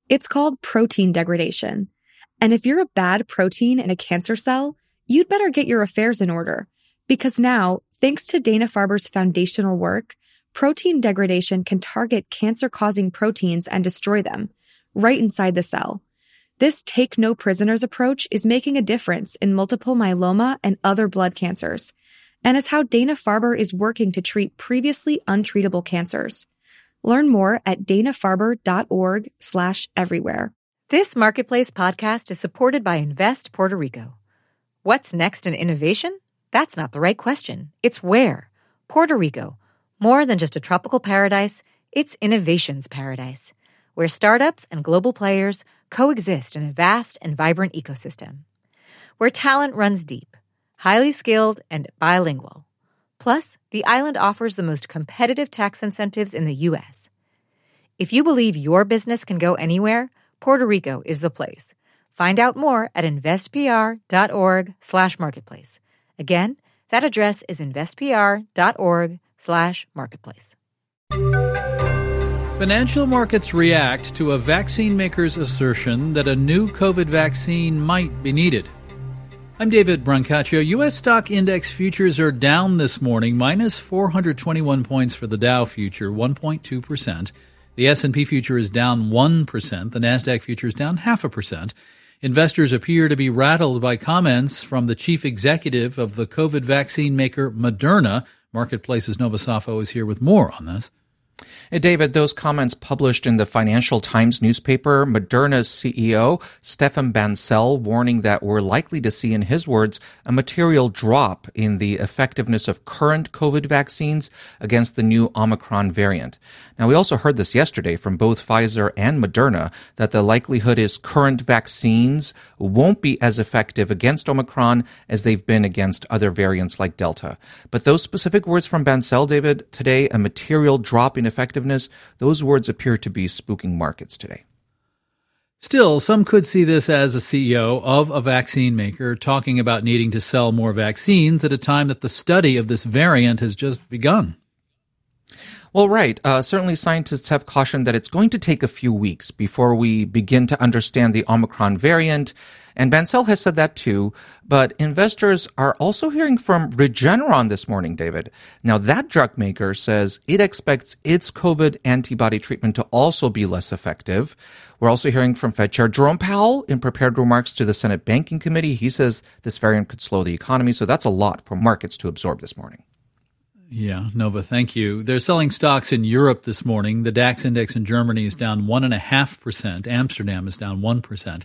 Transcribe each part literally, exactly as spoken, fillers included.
It's called protein degradation. And if you're a bad protein in a cancer cell, you'd better get your affairs in order. Because now, thanks to Dana-Farber's foundational work, protein degradation can target cancer-causing proteins and destroy them, right inside the cell. This take-no-prisoners approach is making a difference in multiple myeloma and other blood cancers, and is how Dana-Farber is working to treat previously untreatable cancers. Learn more at dana-farber.org slash everywhere. This Marketplace podcast is supported by Invest Puerto Rico. What's next in innovation? That's not the right question. It's where. Puerto Rico. More than just a tropical paradise, it's innovation's paradise, where startups and global players coexist in a vast and vibrant ecosystem. Where talent runs deep, highly skilled, and bilingual. Plus, the island offers the most competitive tax incentives in the U S. If you believe your business can go anywhere, Puerto Rico is the place. Find out more at investpr.org slash marketplace. Again, that address is investpr.org slash marketplace. Financial markets react to a vaccine maker's assertion that a new COVID vaccine might be needed. I'm David Brancaccio. U S stock index futures are down this morning, minus four hundred twenty-one points for the Dow future, one point two percent. The S and P future is down one percent. The NASDAQ future is down half a percent. Investors appear to be rattled by comments from the chief executive of the COVID vaccine maker Moderna. Marketplace's Nova Safo is here with more on this. Hey, David, those comments published in the Financial Times newspaper, Moderna's C E O, Stéphane Bancel, warning that we're likely to see, in his words, a material drop in the effectiveness of current COVID vaccines against the new Omicron variant. Now, we also heard this yesterday from both Pfizer and Moderna that the likelihood is current vaccines won't be as effective against Omicron as they've been against other variants like Delta. But those specific words from Bancel, David, today, a material drop in effectiveness, those words appear to be spooking markets today. Still, some could see this as a C E O of a vaccine maker talking about needing to sell more vaccines at a time that the study of this variant has just begun. Well, right. Uh, certainly scientists have cautioned that it's going to take a few weeks before we begin to understand the Omicron variant. And Bancel has said that too. But investors are also hearing from Regeneron this morning, David. Now, that drug maker says it expects its COVID antibody treatment to also be less effective. We're also hearing from Fed Chair Jerome Powell in prepared remarks to the Senate Banking Committee. He says this variant could slow the economy. So that's a lot for markets to absorb this morning. Yeah, Nova, thank you. They're selling stocks in Europe this morning. The DAX index in Germany is down one point five percent. Amsterdam is down one percent.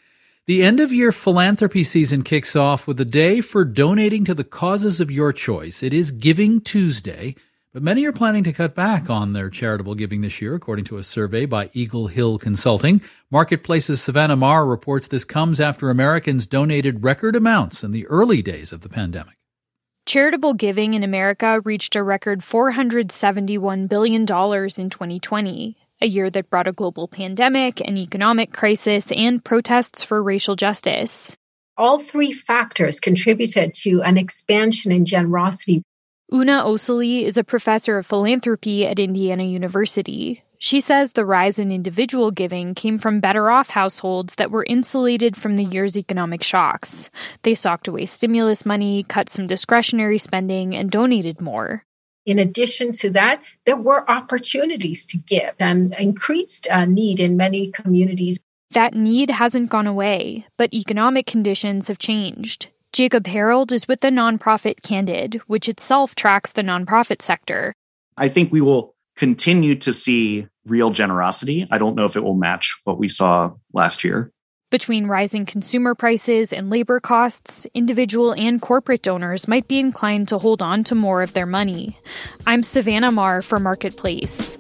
The end-of-year philanthropy season kicks off with a day for donating to the causes of your choice. It is Giving Tuesday, but many are planning to cut back on their charitable giving this year, according to a survey by Eagle Hill Consulting. Marketplace's Savannah Marr reports this comes after Americans donated record amounts in the early days of the pandemic. Charitable giving in America reached a record four hundred seventy-one billion dollars in twenty twenty, a year that brought a global pandemic, an economic crisis, and protests for racial justice. All three factors contributed to an expansion in generosity. Una Osili is a professor of philanthropy at Indiana University. She says the rise in individual giving came from better-off households that were insulated from the year's economic shocks. They socked away stimulus money, cut some discretionary spending, and donated more. In addition to that, there were opportunities to give and increased uh, need in many communities. That need hasn't gone away, but economic conditions have changed. Jacob Harold is with the nonprofit Candid, which itself tracks the nonprofit sector. I think we will continue to see real generosity. I don't know if it will match what we saw last year. Between rising consumer prices and labor costs, individual and corporate donors might be inclined to hold on to more of their money. I'm Savannah Marr for Marketplace.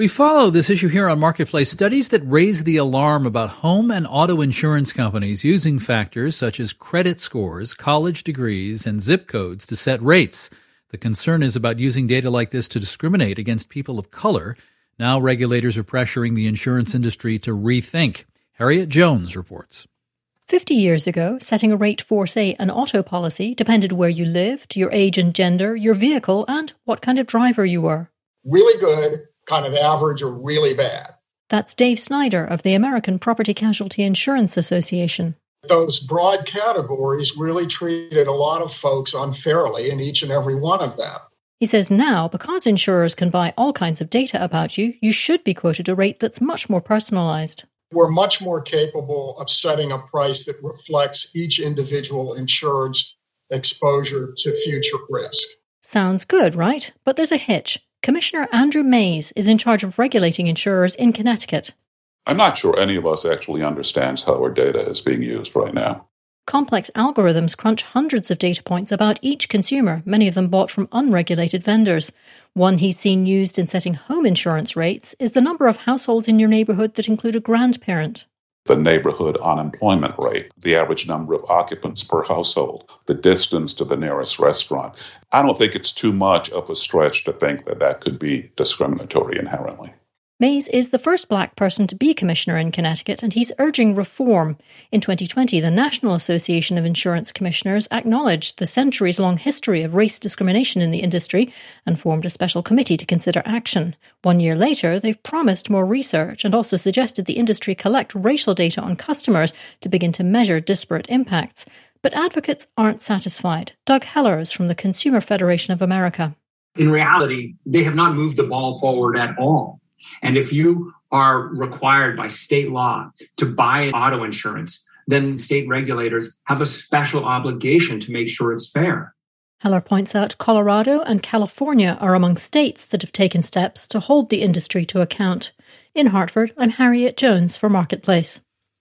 We follow this issue here on Marketplace. Studies that raise the alarm about home and auto insurance companies using factors such as credit scores, college degrees, and zip codes to set rates. The concern is about using data like this to discriminate against people of color. Now regulators are pressuring the insurance industry to rethink. Harriet Jones reports. Fifty years ago, setting a rate for, say, an auto policy depended where you lived, your age and gender, your vehicle, and what kind of driver you were. Really good, kind of average, or really bad. That's Dave Snyder of the American Property Casualty Insurance Association. Those broad categories really treated a lot of folks unfairly in each and every one of them. He says now, because insurers can buy all kinds of data about you, you should be quoted a rate that's much more personalized. We're much more capable of setting a price that reflects each individual insured's exposure to future risk. Sounds good, right? But there's a hitch. Commissioner Andrew Mays is in charge of regulating insurers in Connecticut. I'm not sure any of us actually understands how our data is being used right now. Complex algorithms crunch hundreds of data points about each consumer, many of them bought from unregulated vendors. One he's seen used in setting home insurance rates is the number of households in your neighborhood that include a grandparent. The neighborhood unemployment rate, the average number of occupants per household, the distance to the nearest restaurant. I don't think it's too much of a stretch to think that that could be discriminatory inherently. Mays is the first black person to be commissioner in Connecticut, and he's urging reform. In twenty twenty, the National Association of Insurance Commissioners acknowledged the centuries-long history of race discrimination in the industry and formed a special committee to consider action. One year later, they've promised more research and also suggested the industry collect racial data on customers to begin to measure disparate impacts. But advocates aren't satisfied. Doug Hellers from the Consumer Federation of America. In reality, they have not moved the ball forward at all. And if you are required by state law to buy auto insurance, then state regulators have a special obligation to make sure it's fair. Heller points out Colorado and California are among states that have taken steps to hold the industry to account. In Hartford, I'm Harriet Jones for Marketplace.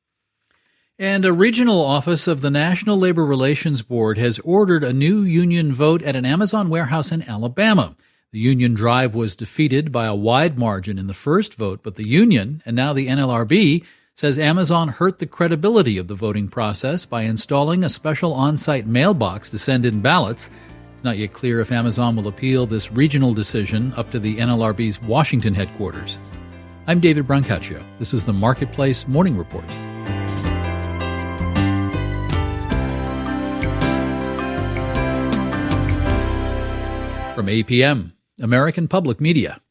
And a regional office of the National Labor Relations Board has ordered a new union vote at an Amazon warehouse in Alabama. The union drive was defeated by a wide margin in the first vote, but the union, and now the N L R B, says Amazon hurt the credibility of the voting process by installing a special on-site mailbox to send in ballots. It's not yet clear if Amazon will appeal this regional decision up to the N L R B's Washington headquarters. I'm David Brancaccio. This is the Marketplace Morning Report. From A P M, American Public Media.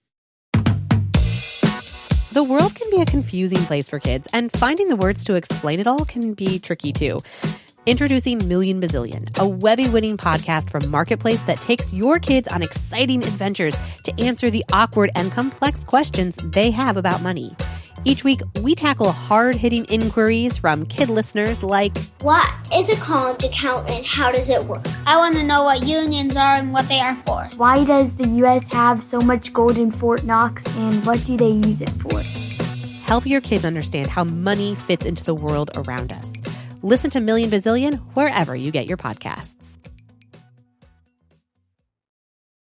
The world can be a confusing place for kids, and finding the words to explain it all can be tricky too. Introducing Million Bazillion, a Webby-winning podcast from Marketplace that takes your kids on exciting adventures to answer the awkward and complex questions they have about money. Each week, we tackle hard-hitting inquiries from kid listeners like, what is a college account and how does it work? I want to know what unions are and what they are for. Why does the U S have so much gold in Fort Knox and what do they use it for? Help your kids understand how money fits into the world around us. Listen to Million Bazillion wherever you get your podcasts.